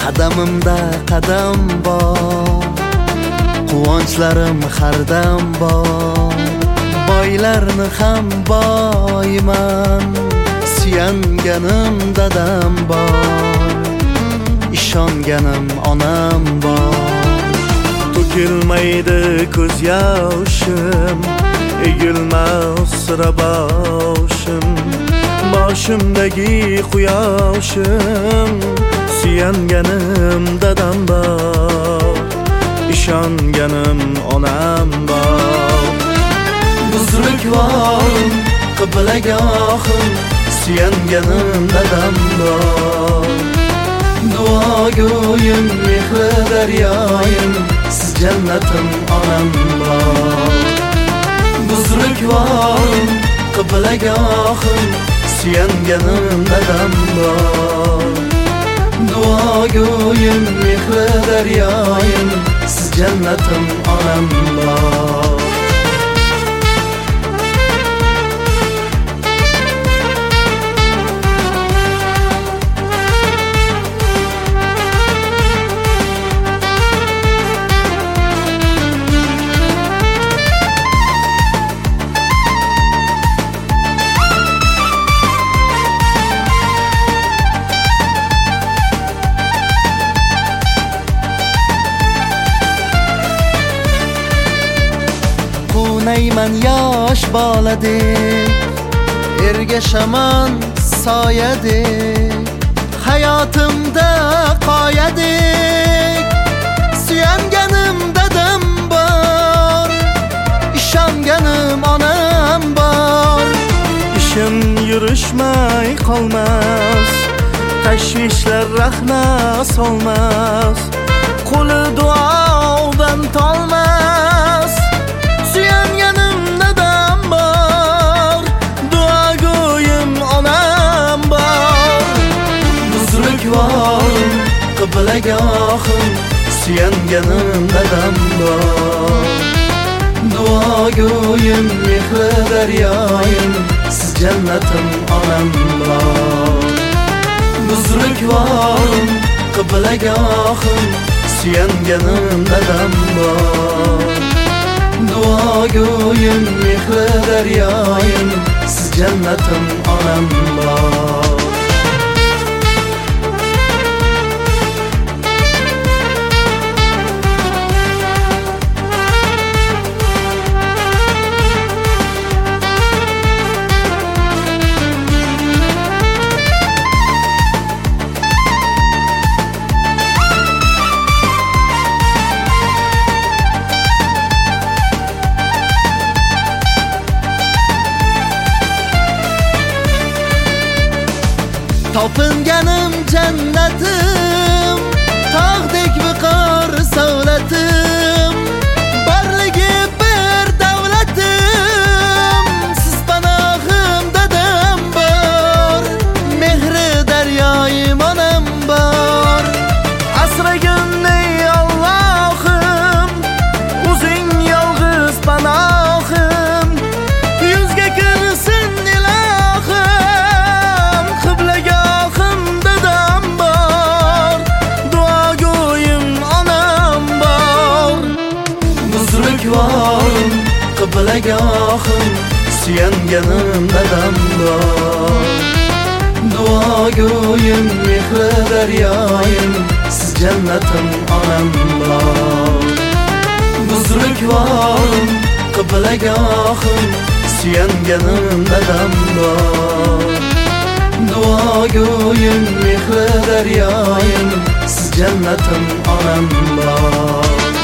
Qadamimda qadam bor, quvonchlarim hardam bor. Boylarni ham boyman, suyanganim dadam bor, ishonganim onam bor. To'kilmaydi ko'z yoshim, egilmas sira boshim. Boshimdagi quyoshim, suyanganim dadam bor, ishonganim onam bor. Buzrukvorim, qiblagohim, suyanganim dadam bor. Duogo'yim, mehri daryoyim, siz jannatim onam bor. Buzrukvorim, qiblagohim, suyanganim dadam bor. Duogo'yim, mehri daryoyim, siz jannatim onam bor. Neyman yosh boladek, ergashaman soyadek, hayotimda qoyadek, suyanganim dadam bor, ishonganim onam bor. Ishim yurishmay qolmas, tashvishlar rahna solmas, qo'li duodan tolmas. Suyanganim dadam bor, duogo'yim onam bor. Buzrukvorim, qiblagohim, suyanganim dadam bor. Duogo'yim, mehri daryoyim, siz jannatim onam bor. Buzrukvorim, qiblagohim, suyanganim dadam bor. Duogo'yim, mehri daryoyim, siz jannatim onam bor. Topinganim jannatim, tog'dek viqor savlatim, borligi bir davlatim, siz panohim dadam bor, mehri daryoyim onam bor. Asragin ey Allohim, o'zing yolg'iz panohim, yuzga kirsin ilohim, qiblaga qiblagohim, suyanganim dadam bor. Duogo'yim, mehri daryoyim, siz jannatim onam bor. Buzrukvorim, qiblagohim, suyanganim dadam bor. Duogo'yim, mehri daryoyim, siz jannatim onam bor.